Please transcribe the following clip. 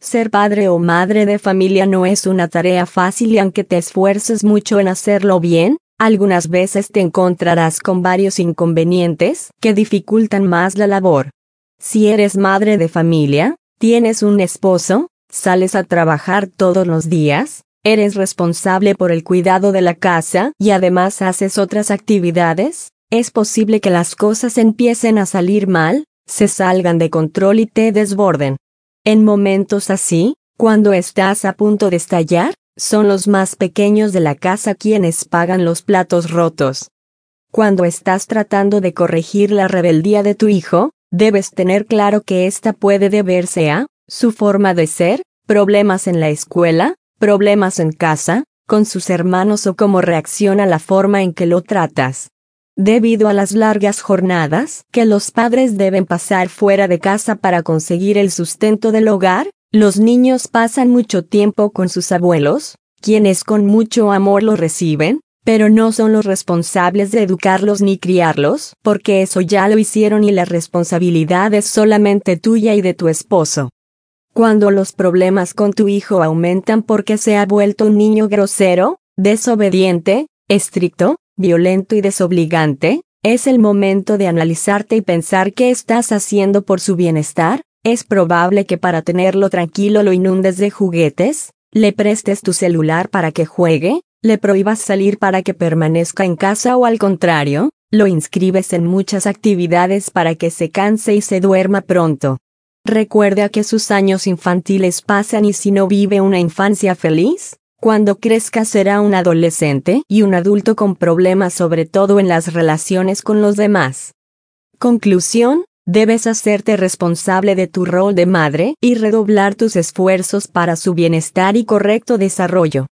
Ser padre o madre de familia no es una tarea fácil y aunque te esfuerces mucho en hacerlo bien, algunas veces te encontrarás con varios inconvenientes que dificultan más la labor. Si eres madre de familia, tienes un esposo, sales a trabajar todos los días, eres responsable por el cuidado de la casa y además haces otras actividades, es posible que las cosas empiecen a salir mal, se salgan de control y te desborden. En momentos así, cuando estás a punto de estallar, son los más pequeños de la casa quienes pagan los platos rotos. Cuando estás tratando de corregir la rebeldía de tu hijo, debes tener claro que esta puede deberse a su forma de ser, problemas en la escuela, problemas en casa, con sus hermanos o cómo reacciona la forma en que lo tratas. Debido a las largas jornadas que los padres deben pasar fuera de casa para conseguir el sustento del hogar, los niños pasan mucho tiempo con sus abuelos, quienes con mucho amor los reciben, pero no son los responsables de educarlos ni criarlos, porque eso ya lo hicieron y la responsabilidad es solamente tuya y de tu esposo. Cuando los problemas con tu hijo aumentan porque se ha vuelto un niño grosero, desobediente, estricto, violento y desobligante, es el momento de analizarte y pensar qué estás haciendo por su bienestar. Es probable que para tenerlo tranquilo lo inundes de juguetes, le prestes tu celular para que juegue, le prohíbas salir para que permanezca en casa o al contrario, lo inscribes en muchas actividades para que se canse y se duerma pronto. Recuerda que sus años infantiles pasan y si no vive una infancia feliz, cuando crezca será un adolescente y un adulto con problemas sobre todo en las relaciones con los demás. Conclusión, debes hacerte responsable de tu rol de madre y redoblar tus esfuerzos para su bienestar y correcto desarrollo.